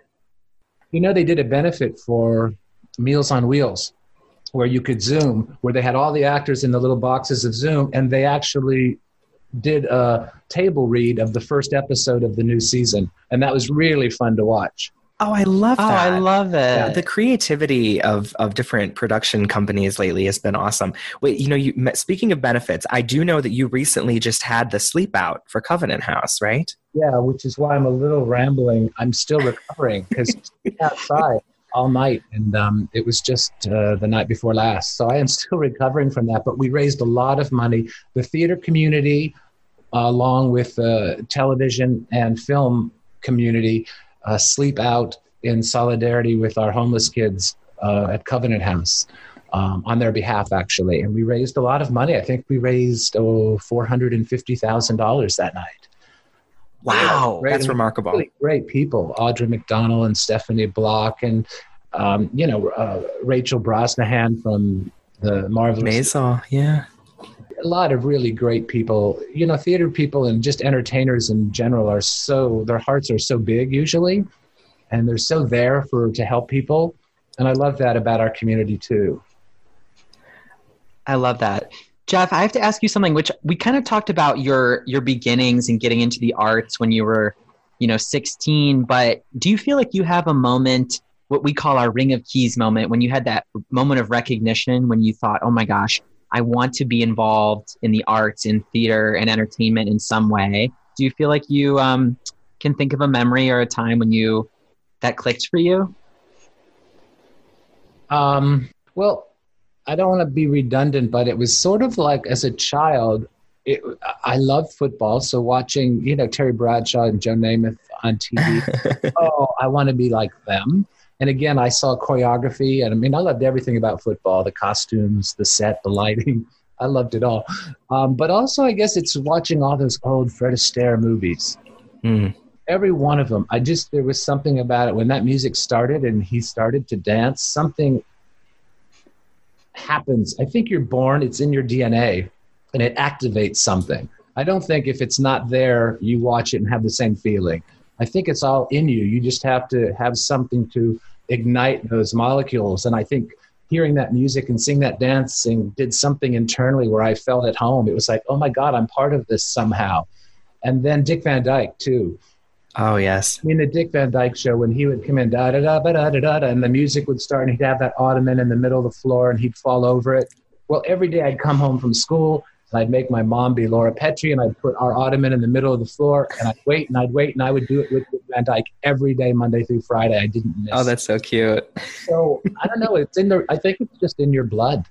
You know, they did a benefit for Meals on Wheels where you could Zoom, where they had all the actors in the little boxes of Zoom, and they actually did a table read of the first episode of the new season. And that was really fun to watch. Oh, I love that. Oh, I love it. Yeah, the creativity of, of different production companies lately has been awesome. Wait, you know, you speaking of benefits, I do know that you recently just had the sleep out for Covenant House, right? Yeah, which is why I'm a little rambling. I'm still recovering because outside all night, and um, it was just uh, the night before last. So I am still recovering from that, but we raised a lot of money. The theater community along with the television and film community, uh, sleep out in solidarity with our homeless kids uh, at Covenant House um, on their behalf, actually. And we raised a lot of money. I think we raised oh, four hundred fifty thousand dollars that night. Wow, great, that's remarkable. Really great people, Audra McDonald and Stephanie Block, and um, you know uh, Rachel Brosnahan from the Marvelous Maisel, yeah. A lot of really great people. You know, theater people and just entertainers in general are so, their hearts are so big usually, and they're so there for to help people. And I love that about our community too. I love that. Jeff, I have to ask you something, which we kind of talked about your your beginnings and getting into the arts when you were, you know, sixteen. But do you feel like you have a moment, what we call our Ring of Keys moment, when you had that moment of recognition, when you thought, oh my gosh, I want to be involved in the arts, in theater and entertainment in some way? Do you feel like you um, can think of a memory or a time when you that clicked for you? Um, well, I don't want to be redundant, but it was sort of like as a child, it, I loved football. So watching, you know, Terry Bradshaw and Joe Namath on T V, oh, I want to be like them. And again, I saw choreography, and I mean, I loved everything about football, the costumes, the set, the lighting. I loved it all. Um, but also, I guess it's watching all those old Fred Astaire movies. Mm. Every one of them. I just, there was something about it. When that music started and he started to dance, something happens. I think you're born, it's in your D N A, and it activates something. I don't think if it's not there, you watch it and have the same feeling. I think it's all in you. You just have to have something to ignite those molecules. And I think hearing that music and seeing that dancing did something internally where I felt at home. It was like, oh my God, I'm part of this somehow. And then Dick Van Dyke too. Oh, yes. In the Dick Van Dyke Show, when he would come in, da da da da da da da, and the music would start, and he'd have that ottoman in the middle of the floor, and he'd fall over it. Well, every day I'd come home from school, and I'd make my mom be Laura Petrie, and I'd put our ottoman in the middle of the floor, and I'd wait, and I'd wait, and I would do it with Dick Van Dyke every day, Monday through Friday. I didn't miss. Oh, that's so cute. So I don't know. It's in the. I think it's just in your blood.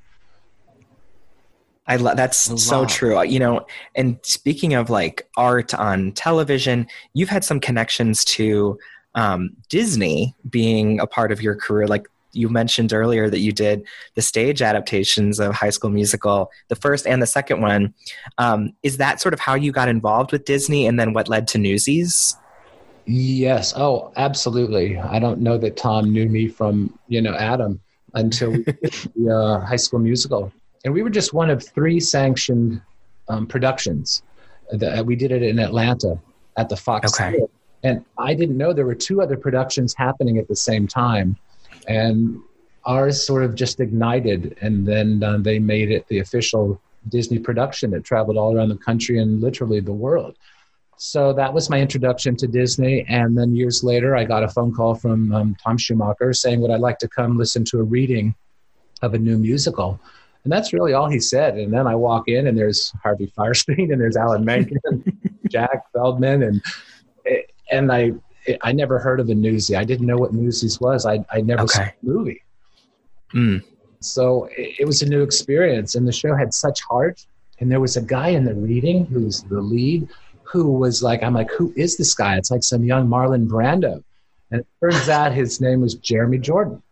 I love that's so true. You know, and speaking of like art on television, you've had some connections to um, Disney being a part of your career. Like you mentioned earlier that you did the stage adaptations of High School Musical, the first and the second one. Um, is that sort of how you got involved with Disney, and then what led to Newsies? Yes. Oh, absolutely. I don't know that Tom knew me from, you know, Adam until we did the uh, High School Musical. And we were just one of three sanctioned um, productions. The, we did it in Atlanta at the Fox Okay. Theater. And I didn't know there were two other productions happening at the same time. And ours sort of just ignited. And then uh, they made it the official Disney production. It traveled all around the country and literally the world. So that was my introduction to Disney. And then years later, I got a phone call from um, Tom Schumacher saying, would I like to come listen to a reading of a new musical? And that's really all he said. And then I walk in, and there's Harvey Firestein, and there's Alan Menken, and Jack Feldman, and and I I never heard of a Newsie. I didn't know what Newsies was. I I never Okay. saw the movie. Mm. So it, it was a new experience, and the show had such heart. And there was a guy in the reading who was the lead, who was like, I'm like, who is this guy? It's like some young Marlon Brando. And it turns out his name was Jeremy Jordan.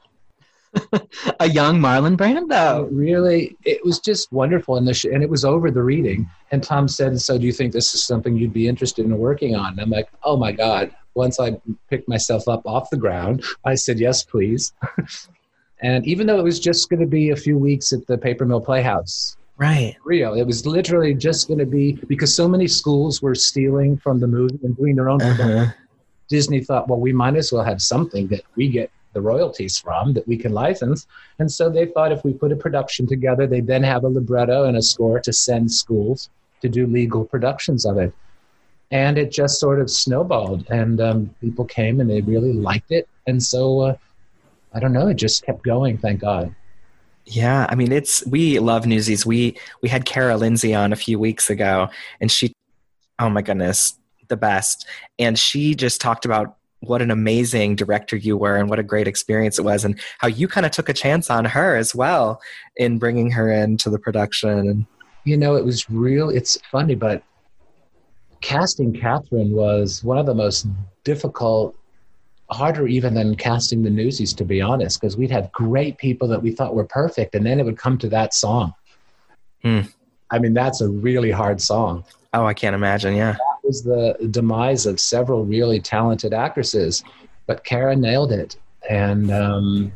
A young Marlon Brando. It really, it was just wonderful. And, the sh- and it was over the reading. And Tom said, so do you think this is something you'd be interested in working on? And I'm like, oh my God. Once I picked myself up off the ground, I said, yes, please. And even though it was just going to be a few weeks at the Paper Mill Playhouse, Right. real, it was literally just going to be, because so many schools were stealing from the movie and doing their own Uh-huh. Disney thought, well, we might as well have something that we get the royalties from that we can license. And so they thought if we put a production together, they'd then have a libretto and a score to send schools to do legal productions of it. And it just sort of snowballed, and um, people came and they really liked it. And so, uh, I don't know, it just kept going, thank God. Yeah, I mean, it's we love Newsies. We we had Kara Lindsay on a few weeks ago, and she, oh my goodness, the best. And she just talked about what an amazing director you were, and what a great experience it was, and how you kind of took a chance on her as well in bringing her into the production. You know, it was real. It's funny, but casting Catherine was one of the most difficult, harder even than casting the Newsies, to be honest, because we'd have great people that we thought were perfect, and then it would come to that song. Hmm. I mean, that's a really hard song. Oh, I can't imagine, yeah. That was the demise of several really talented actresses, but Cara nailed it. And um,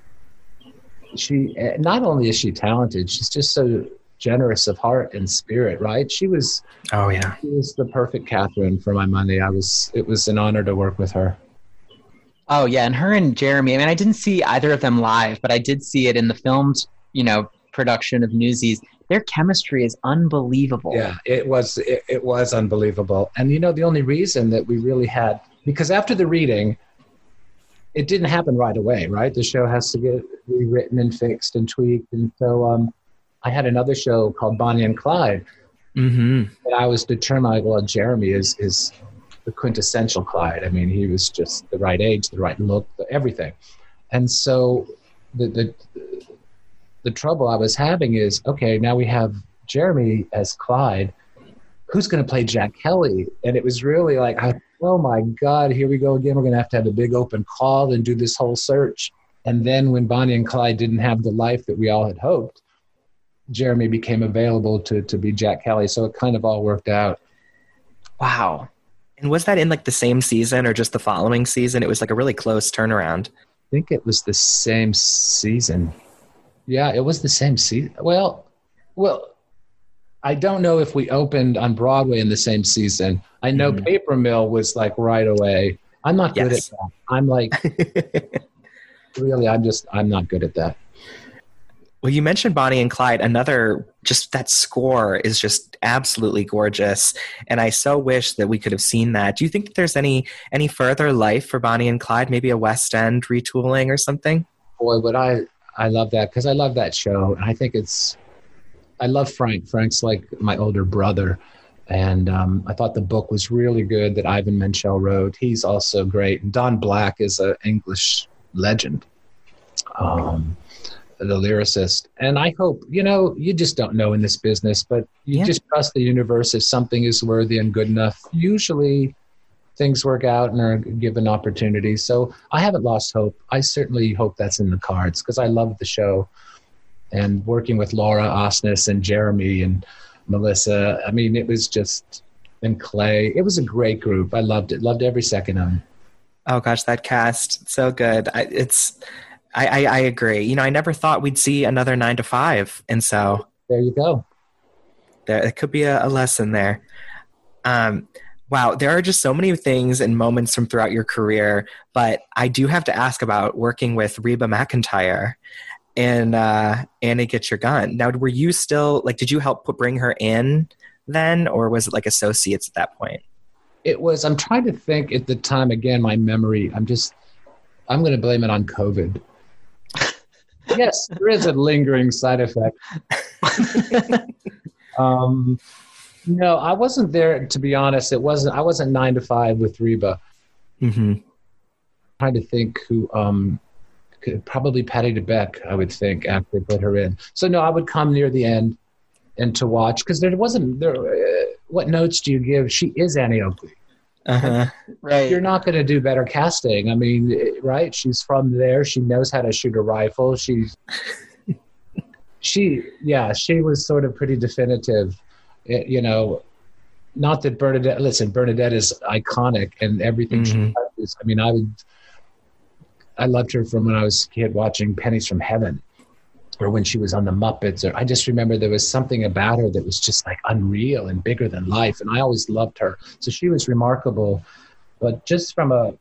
she, not only is she talented, she's just so generous of heart and spirit, right? She was, oh yeah, she was the perfect Catherine for my money. I was, it was an honor to work with her. Oh yeah, and her and Jeremy. I mean, I didn't see either of them live, but I did see it in the filmed, you know, production of Newsies. Their chemistry is unbelievable. Yeah, it was. It, it was unbelievable. And you know, the only reason that we really had, because after the reading, it didn't happen right away, right? The show has to get rewritten and fixed and tweaked, and so um, I had another show called Bonnie and Clyde, mm-hmm. and I was determined. Well, Jeremy is is the quintessential Clyde. I mean, he was just the right age, the right look, the, everything. And so the, the the trouble I was having is, okay, now we have Jeremy as Clyde. Who's going to play Jack Kelly? And it was really like, oh my God, here we go again. We're going to have to have a big open call and do this whole search. And then when Bonnie and Clyde didn't have the life that we all had hoped, Jeremy became available to to be Jack Kelly. So it kind of all worked out. Wow. And was that in like the same season or just the following season? It was like a really close turnaround. I think it was the same season. Yeah, it was the same season. Well, well, I don't know if we opened on Broadway in the same season. I know mm-hmm. Paper Mill was like right away. I'm not good yes. at that. I'm like, really, I'm just, I'm not good at that. Well, you mentioned Bonnie and Clyde. Another, just that score is just absolutely gorgeous. And I so wish that we could have seen that. Do you think that there's any any further life for Bonnie and Clyde? Maybe a West End retooling or something? Boy, but I, I love that because I love that show. And I think it's, I love Frank. Frank's like my older brother. And um, I thought the book was really good that Ivan Menchel wrote. He's also great. And Don Black is an English legend. Um the lyricist. And I hope, you know, you just don't know in this business, but you yeah. just trust the universe. If something is worthy and good enough, usually things work out and are given opportunities. So I haven't lost hope. I certainly hope that's in the cards because I love the show. And working with Laura Osnes and Jeremy and Melissa, I mean, it was just, and Clay, it was a great group. I loved it. Loved every second of it. Oh gosh, that cast, so good. I, it's, I, I, I agree. You know, I never thought we'd see another nine to five. And so there you go. There, it could be a, a lesson there. Um, wow. There are just so many things and moments from throughout your career, but I do have to ask about working with Reba McEntire and uh, Annie Get Your Gun. Now, were you still like, did you help put, bring her in then, or was it like associates at that point? It was, I'm trying to think at the time, again, my memory, I'm just, I'm going to blame it on COVID. Yes, there is a lingering side effect. um, no, I wasn't there, to be honest. It wasn't, I wasn't nine to five with Reba. Mm-hmm. Trying to think who, um, could, probably Patti DeBeck, I would think, after they put her in. So no, I would come near the end and to watch, because there wasn't, there. Uh, what notes do you give? She is Annie Oakley. Uh-huh. Right. You're not going to do better casting. I mean, right? She's from there. She knows how to shoot a rifle. She's, she, yeah, she was sort of pretty definitive. It, you know, not that Bernadette, listen, Bernadette is iconic and everything mm-hmm. she does. I mean, I would, I loved her from when I was a kid watching Pennies from Heaven, or when she was on the Muppets, or I just remember there was something about her that was just like unreal and bigger than life. And I always loved her. So she was remarkable, but just from a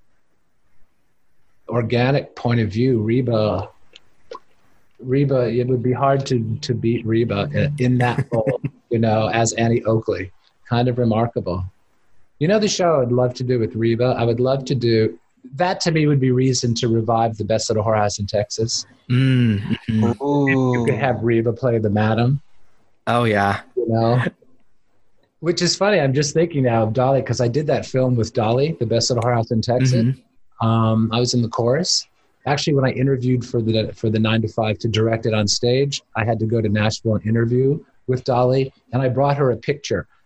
organic point of view, Reba, Reba, it would be hard to, to beat Reba in, in that role, you know, as Annie Oakley. Kind of remarkable. You know, the show I'd love to do with Reba, I would love to do, that to me would be reason to revive the Best Little Whorehouse in Texas. Mm-hmm. You could have Reba play the madam. Oh, yeah. You know? Which is funny. I'm just thinking now of Dolly, because I did that film with Dolly, the Best Little Whorehouse in Texas. Mm-hmm. Um, I was in the chorus. Actually, when I interviewed for the for the nine to five to direct it on stage, I had to go to Nashville and interview with Dolly, and I brought her a picture.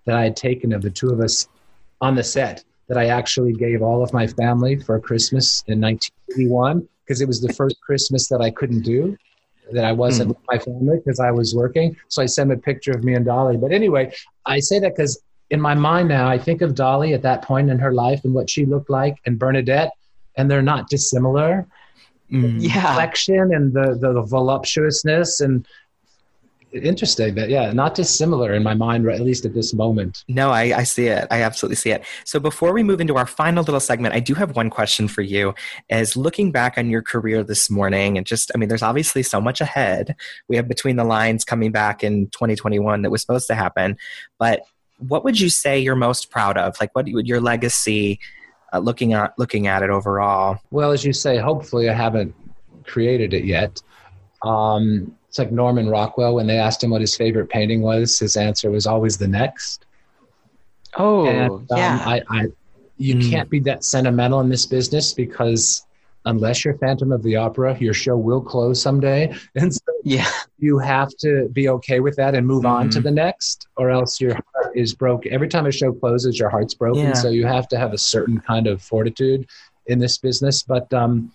that I had taken of the two of us on the set that I actually gave all of my family for Christmas in nineteen eighty-one, because it was the first Christmas that I couldn't do, that I wasn't mm. with my family because I was working. So I sent a picture of me and Dolly. But anyway, I say that because in my mind now, I think of Dolly at that point in her life and what she looked like, and Bernadette, and they're not dissimilar. Mm. Yeah. The complexion and the, the, the voluptuousness and interesting that, yeah, not dissimilar in my mind, at least at this moment. No, I, I see it. I absolutely see it. So before we move into our final little segment, I do have one question for you. As looking back on your career this morning, and just, I mean, there's obviously so much ahead. We have Between the Lines coming back in twenty twenty-one that was supposed to happen. But what would you say you're most proud of? Like, what would your legacy, uh, looking at looking at it overall? Well, as you say, hopefully I haven't created it yet. Um, It's like Norman Rockwell, when they asked him what his favorite painting was, his answer was always The Next. Oh, and, um, yeah. I, I, you mm. can't be that sentimental in this business, because unless you're Phantom of the Opera, your show will close someday. And so yeah. you have to be okay with that and move mm. on to the next, or else your heart is broken. Every time a show closes, your heart's broken. Yeah. So you have to have a certain kind of fortitude in this business. But um,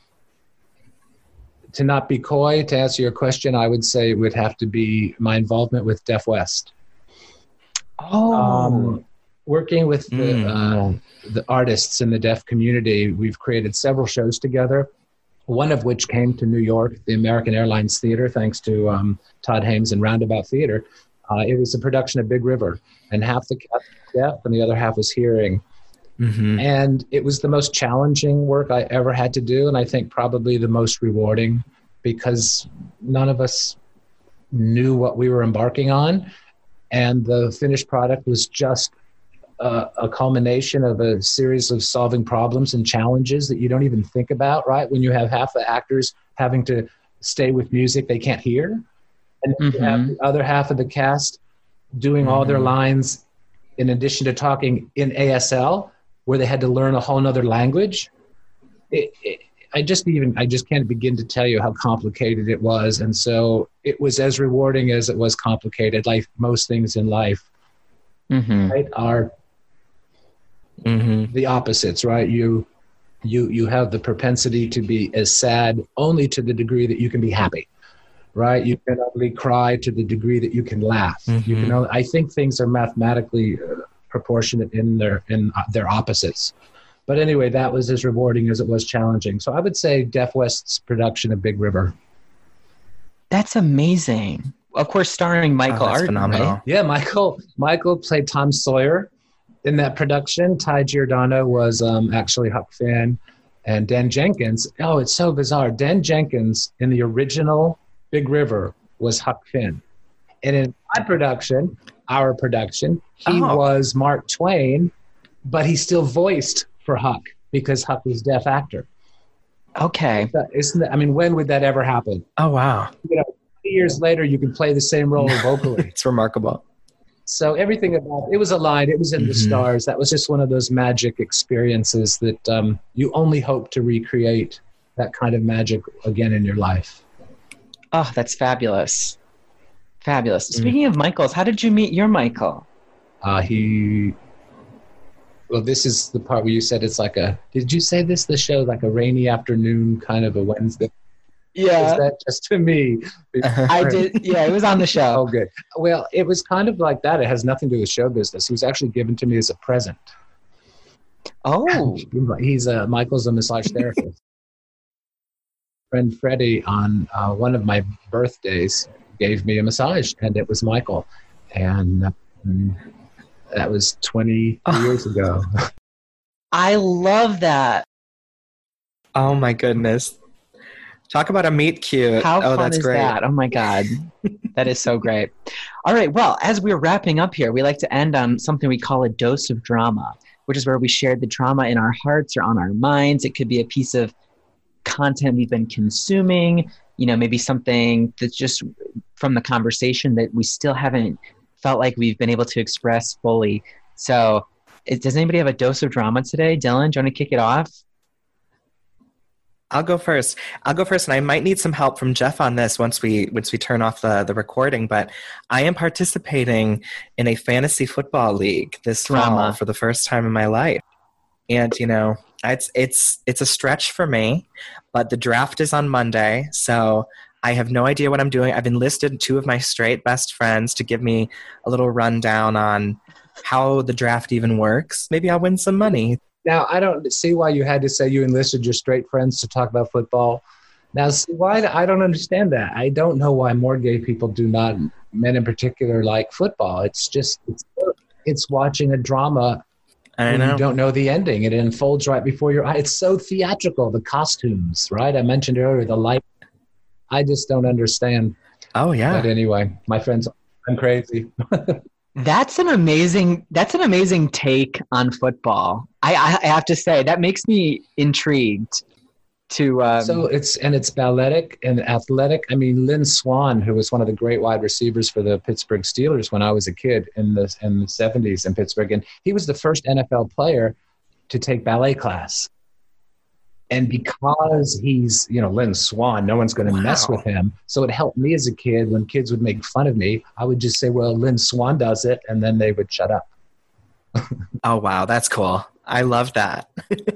to not be coy, to answer your question, I would say it would have to be my involvement with Deaf West. Oh, um, working with the, mm. uh, the artists in the deaf community, we've created several shows together, one of which came to New York, the American Airlines Theater, thanks to um, Todd Hames and Roundabout Theater. Uh, it was a production of Big River, and half the cast was deaf and the other half was hearing. Mm-hmm. And it was the most challenging work I ever had to do, and I think probably the most rewarding, because none of us knew what we were embarking on, and the finished product was just a, a culmination of a series of solving problems and challenges that you don't even think about, right? When you have half the actors having to stay with music they can't hear, and mm-hmm. you have the other half of the cast doing mm-hmm. all their lines in addition to talking in A S L, where they had to learn a whole nother language. It, it, I just even, I just can't begin to tell you how complicated it was. And so it was as rewarding as it was complicated, like most things in life, mm-hmm. right? Are mm-hmm. the opposites, right? You, you, you have the propensity to be as sad only to the degree that you can be happy, right? You can only cry to the degree that you can laugh. Mm-hmm. You can only, I think things are mathematically uh, proportionate in their in their opposites. But anyway, that was as rewarding as it was challenging. So I would say Deaf West's production of Big River. That's amazing. Of course, starring Michael oh, Arden. Phenomenal. Right? Yeah, Michael Michael played Tom Sawyer in that production. Ty Giordano was um, actually Huck Finn, and Dan Jenkins. Oh, it's so bizarre. Dan Jenkins in the original Big River was Huck Finn, and in my production, our production, he oh. was Mark Twain, but he still voiced for Huck because Huck was a deaf actor. Okay. Isn't that, I mean, when would that ever happen? Oh, wow. You know, three years later, you can play the same role vocally. It's remarkable. So everything about it was aligned. It was in mm-hmm. the stars. That was just one of those magic experiences that um, you only hope to recreate that kind of magic again in your life. Oh, that's fabulous. Fabulous. Speaking mm. of Michaels, how did you meet your Michael? Uh, he, well, this is the part where you said it's like a, did you say this, the show, like a rainy afternoon, kind of a Wednesday? Yeah. Is that just to me? I did. Yeah, it was on the show. Oh, good. Well, it was kind of like that. It has nothing to do with show business. It was actually given to me as a present. Oh. He's a, Michael's a massage therapist. Friend Freddie on uh, one of my birthdays gave me a massage, and it was Michael. And um, that was twenty oh. years ago. I love that. Oh my goodness. Talk about a meet cute. How oh, fun that's is great. that? Oh my God. That is so great. All right. Well, as we're wrapping up here, we like to end on something we call a dose of drama, which is where we share the drama in our hearts or on our minds. It could be a piece of content we've been consuming, you know, maybe something that's just from the conversation that we still haven't felt like we've been able to express fully. So it, does anybody have a dose of drama today? Dylan, do you want to kick it off? I'll go first. I'll go first, and I might need some help from Jeff on this once we once we turn off the, the recording. But I am participating in a fantasy football league this Drama. fall for the first time in my life, and you know it's it's it's a stretch for me. But the draft is on Monday, so I have no idea what I'm doing. I've enlisted two of my straight best friends to give me a little rundown on how the draft even works. Maybe I'll win some money. Now, I don't see why you had to say you enlisted your straight friends to talk about football. Now, see, why I don't understand that. I don't know why more gay people do not, men in particular, like football. It's just, it's, it's watching a drama I when know. you don't know the ending. It unfolds right before your eyes. It's so theatrical, the costumes, right? I mentioned earlier, the light. I just don't understand. Oh, yeah. But anyway, my friends, I'm crazy. That's an amazing. That's an amazing take on football. I, I have to say that makes me intrigued. To um, so it's and it's balletic and athletic. I mean, Lynn Swann, who was one of the great wide receivers for the Pittsburgh Steelers when I was a kid in the in the seventies in Pittsburgh, and he was the first N F L player to take ballet class. And because he's, you know, Lynn Swann, no one's going to Wow. mess with him. So it helped me as a kid when kids would make fun of me. I would just say, well, Lynn Swann does it. And then they would shut up. Oh, wow. That's cool. I love that.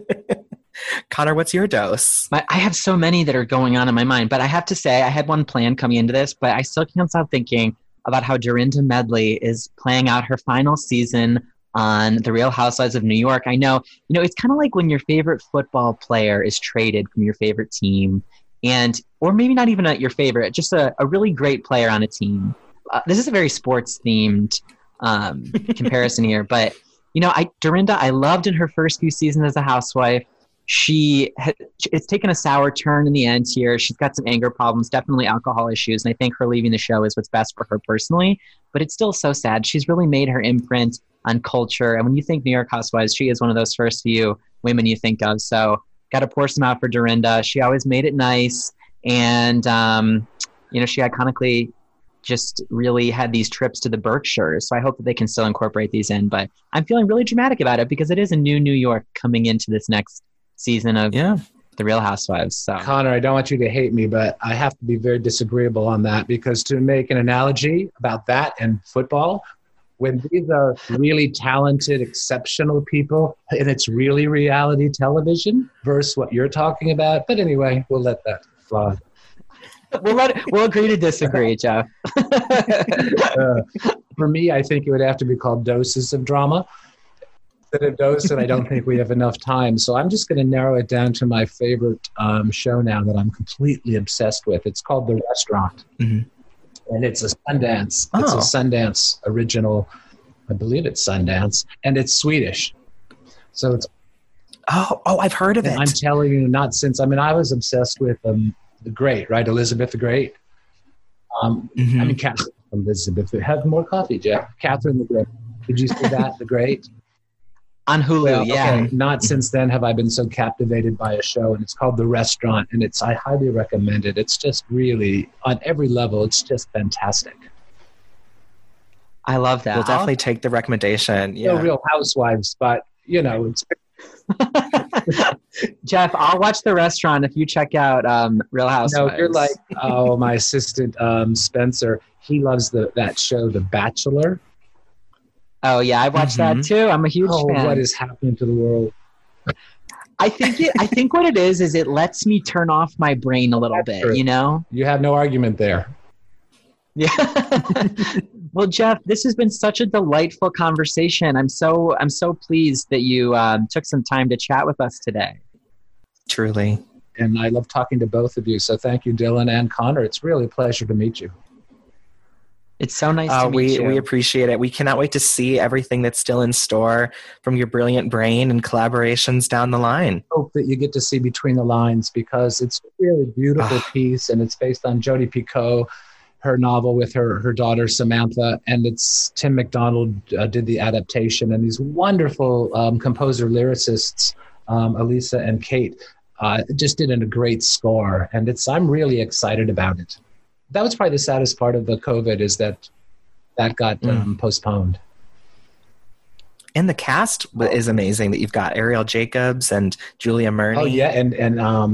Connor, what's your dose? My, I have so many that are going on in my mind, but I have to say I had one plan coming into this, but I still can't stop thinking about how Dorinda Medley is playing out her final season on The Real Housewives of New York. I know, you know, it's kind of like when your favorite football player is traded from your favorite team, and or maybe not even a, your favorite, just a, a really great player on a team. Uh, this is a very sports-themed um, comparison here, but you know, I Dorinda, I loved in her first few seasons as a housewife. She had, it's taken a sour turn in the end here. She's got some anger problems, definitely alcohol issues, and I think her leaving the show is what's best for her personally. But it's still so sad. She's really made her imprint on culture, and when you think New York Housewives, she is one of those first few women you think of. So got to pour some out for Dorinda. She always made it nice, and um, you know, she iconically just really had these trips to the Berkshires. So I hope that they can still incorporate these in. But I'm feeling really dramatic about it because it is a new New York coming into this next season of Yeah. The Real Housewives. So Connor, I don't want you to hate me, but I have to be very disagreeable on that because to make an analogy about that and football, when these are really talented, exceptional people, and it's really reality television versus what you're talking about. But anyway, we'll let that fly. we'll let we'll agree to disagree, Jeff. uh, for me, I think it would have to be called Doses of Drama. Instead of dose, and I don't think we have enough time. So I'm just going to narrow it down to my favorite um, show now that I'm completely obsessed with. It's called The Restaurant. Mm-hmm. And it's a Sundance. Oh. It's a Sundance original. I believe it's Sundance. And it's Swedish. So it's, Oh, oh, I've heard of it. I'm telling you, not since, I mean, I was obsessed with um, the Great, right? Elizabeth the Great. Um, Mhm. I mean, Catherine Elizabeth. Have more coffee, Jeff. Catherine the Great. Did you see that? The Great? On Hulu, Well, yeah. okay, not since then have I been so captivated by a show, and it's called The Restaurant, and it's I highly recommend it. It's just really, on every level, it's just fantastic. I love that. We'll definitely take the recommendation. No Yeah. Real Housewives, but, you know, it's Jeff, I'll watch The Restaurant if you check out um, Real Housewives. no, you're like, oh, my assistant, um, Spencer, he loves the that show, The Bachelor. Oh yeah, I watched that Mhm. too. I'm a huge Oh, fan. what is happening to the world? I think it. I think what it is is it lets me turn off my brain a little That's bit. true. You know. You have no argument there. Yeah. Well, Jeff, this has been such a delightful conversation. I'm so I'm so pleased that you um, took some time to chat with us today. Truly. And I love talking to both of you. So thank you, Dylan and Connor. It's really a pleasure to meet you. It's so nice Uh, to meet we you. we appreciate it. We cannot wait to see everything that's still in store from your brilliant brain and collaborations down the line. Hope that you get to see between the lines because it's a really beautiful Ah. piece and it's based on Jodi Picoult, her novel with her, her daughter Samantha, and it's Tim McDonald uh, did the adaptation, and these wonderful um, composer lyricists, um, Elisa and Kate, uh, just did a great score, and it's I'm really excited about it. That was probably the saddest part of the COVID is that that got Mm. um, postponed. And the cast is amazing that you've got Ariel Jacobs and Julia Murney. Oh yeah, and and um,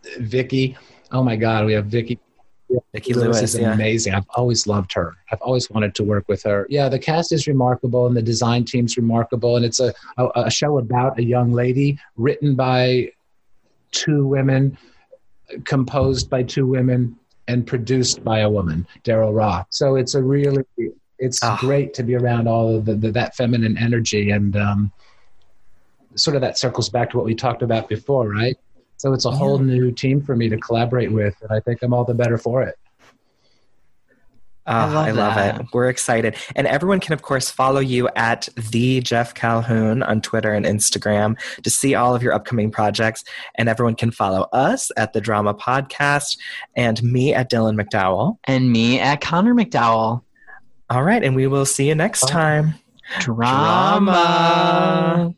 Vicky. Oh my God, we have Vicky. Vicky Lewis, Lewis is yeah. amazing. I've always loved her. I've always wanted to work with her. Yeah, the cast is remarkable and the design team's remarkable. And it's a, a, a show about a young lady written by two women, composed by two women, and produced by a woman, Daryl Roth. So it's a really, it's oh. great to be around all of the, the, that feminine energy. And um, sort of that circles back to what we talked about before, right? So it's a yeah. whole new team for me to collaborate with, and I think I'm all the better for it. Oh, I love, I love it. We're excited. And everyone can, of course, follow you at the Jeff Calhoun on Twitter and Instagram to see all of your upcoming projects. And everyone can follow us at The Drama Podcast and me at Dylan McDowell. And me at Connor McDowell. All right. And we will see you next time. Drama. Drama.